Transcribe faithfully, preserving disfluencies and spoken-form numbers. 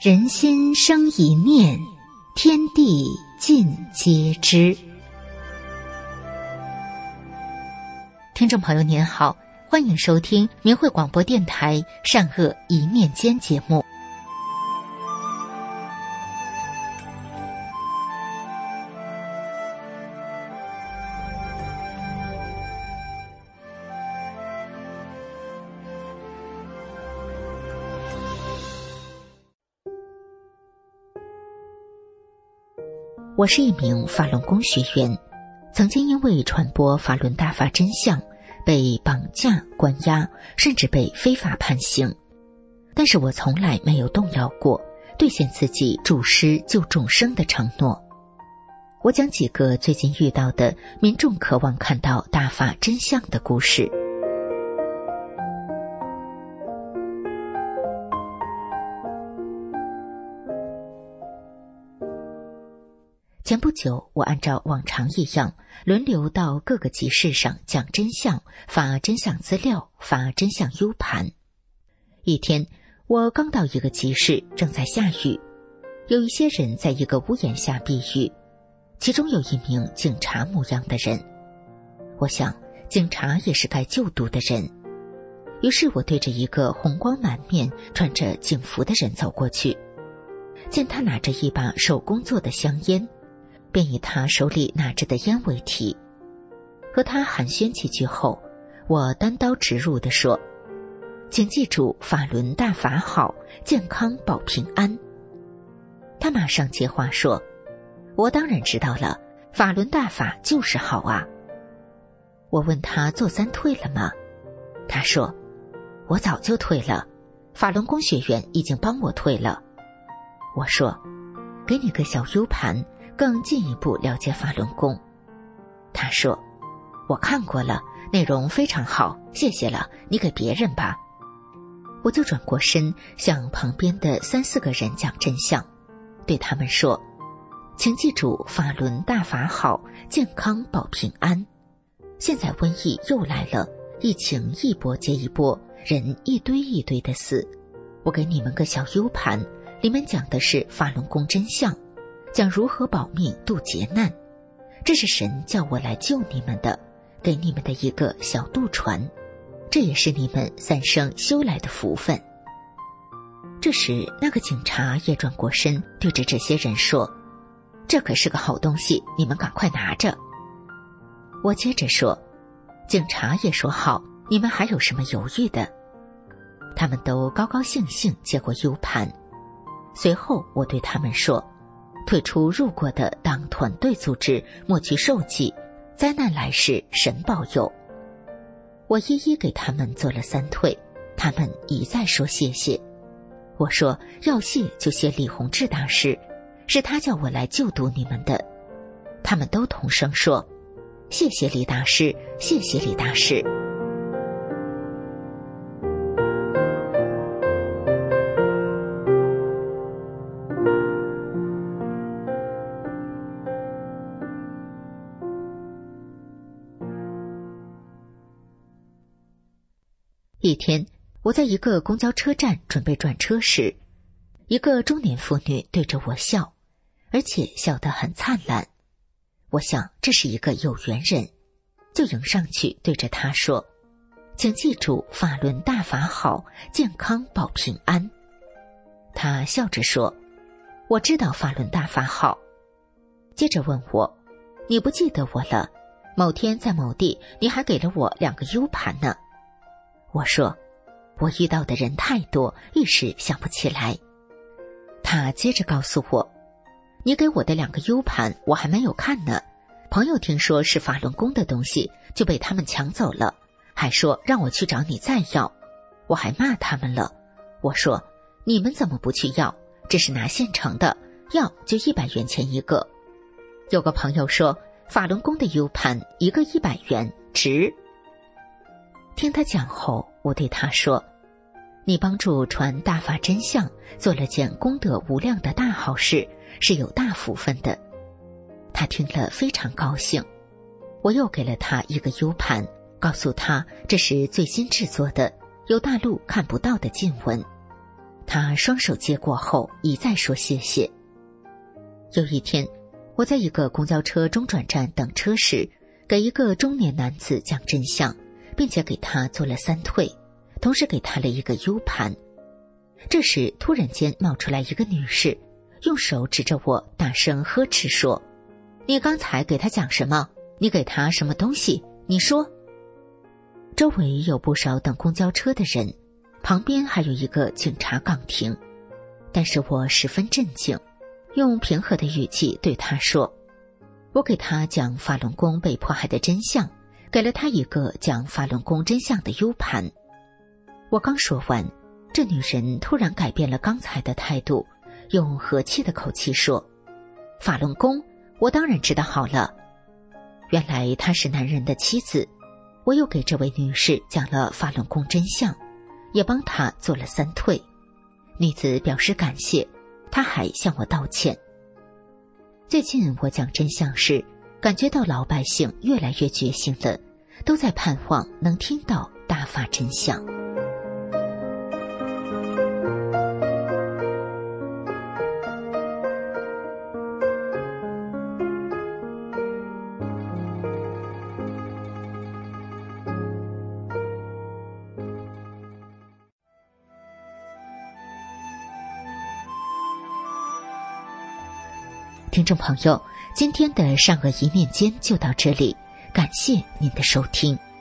人心生一念，天地尽皆知。听众朋友您好，欢迎收听明慧广播电台善恶一念间节目。我是一名法轮功学员，曾经因为传播法轮大法真相被绑架关押，甚至被非法判刑。但是我从来没有动摇过兑现自己助师救众生的承诺。我讲几个最近遇到的民众渴望看到大法真相的故事。前不久，我按照往常一样，轮流到各个集市上讲真相，发真相资料，发真相 U 盘。一天，我刚到一个集市，正在下雨，有一些人在一个屋檐下避雨，其中有一名警察模样的人。我想，警察也是该救度的人。于是我对着一个红光满面、穿着警服的人走过去，见他拿着一把手工做的香烟，便以他手里拿着的烟为题，和他寒暄几句后，我单刀直入地说：请记住，法轮大法好，健康保平安。他马上接话说：我当然知道了，法轮大法就是好啊。我问他做三退了吗？他说：我早就退了，法轮功学员已经帮我退了。我说：给你个小 U 盘，更进一步了解法轮功。他说：我看过了，内容非常好，谢谢了，你给别人吧。我就转过身向旁边的三四个人讲真相，对他们说：请记住，法轮大法好，健康保平安。现在瘟疫又来了，疫情一波接一波，人一堆一堆的死。我给你们个小 U 盘，里面讲的是法轮功真相，讲如何保命渡劫难。这是神叫我来救你们的，给你们的一个小渡船，这也是你们三生修来的福分。这时那个警察也转过身，对着这些人说：这可是个好东西，你们赶快拿着。我接着说：警察也说好，你们还有什么犹豫的？他们都高高兴兴接过 U 盘。随后我对他们说：退出入过的当团队组织，莫去受记，灾难来时神保佑。我一一给他们做了三退，他们一再说谢谢。我说要谢就谢李洪志大师，是他叫我来救度你们的。他们都同声说：谢谢李大师，谢谢李大师。一天，我在一个公交车站准备转车时，一个中年妇女对着我笑，而且笑得很灿烂。我想这是一个有缘人，就迎上去对着她说：请记住，法轮大法好，健康保平安。她笑着说：我知道法轮大法好。接着问我：你不记得我了？某天在某地你还给了我两个 U 盘呢。我说：我遇到的人太多，一时想不起来。他接着告诉我：你给我的两个 U 盘我还没有看呢，朋友听说是法轮功的东西，就被他们抢走了，还说让我去找你再要。我还骂他们了，我说：你们怎么不去要？这是拿现成的，要就一百元钱一个。有个朋友说法轮功的 U 盘一个一百元，值。听他讲后，我对他说：你帮助传大法真相，做了件功德无量的大好事，是有大福分的。他听了非常高兴。我又给了他一个 U 盘，告诉他这是最新制作的，有大陆看不到的经文。 他双手接过后一再说谢谢。有一天，我在一个公交车中转站等车时，给一个中年男子讲真相，并且给他做了三退，同时给他了一个 U 盘。这时突然间冒出来一个女士，用手指着我大声呵斥说：你刚才给他讲什么？你给他什么东西？你说。周围有不少等公交车的人，旁边还有一个警察岗亭，但是我十分镇静，用平和的语气对他说：我给他讲法轮功被迫害的真相，给了他一个讲法轮功真相的 U 盘。我刚说完，这女人突然改变了刚才的态度，用和气的口气说：法轮功我当然知道好了。原来她是男人的妻子。我又给这位女士讲了法轮功真相，也帮她做了三退。女子表示感谢，她还向我道歉。最近我讲真相时，感觉到老百姓越来越觉醒了，都在盼望能听到大法真相。听众朋友，今天的善恶一念间就到这里，感谢您的收听。